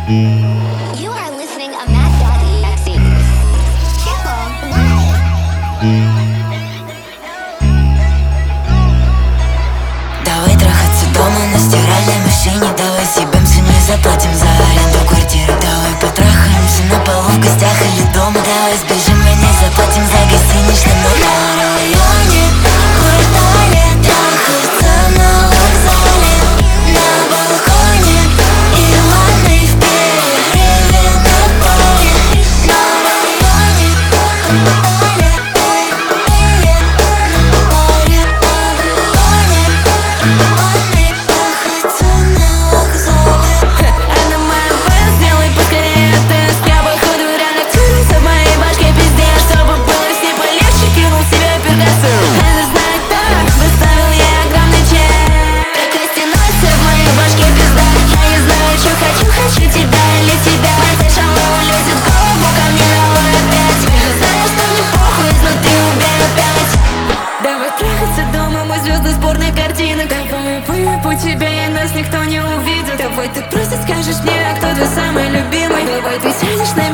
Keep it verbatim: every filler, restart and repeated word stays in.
You are listening to Matt.exe. Simple, Давай трахаться дома на стиральной машине. Давай съебемся, не заплатим за аренду квартиры. Давай потрахаемся на полу в гостях или дома. Давай сбежим и не заплатим за гостиничный номер. На районе, квартале, трахаться на вокзале, на балконе и ванной в перерыве на паре. На районе, квартале, перерыве на паре. На районе, трахаться на вокзале. Она моя бэс, сделай поскорее тест. Я походу реально тюрюсь, а в моей башке пиздец. Чтобы было с ней полегче, кинул себе пергасу. Она знает так, выставил ей огромный чек. Такой стеной все в моей башке пизда. Я не знаю, что хочу, хочу тебя или тебя. Сначала улезет голову ко мне, давай опять. Я же знаю, что мне похуй, изнутри убей опять. Давай трахаться дома, мы звезды сборной картины. Давай выпу тебя, и нас никто не увидит. Давай ты просто скажешь мне, кто твой самый любимый. Давай ты сядешь на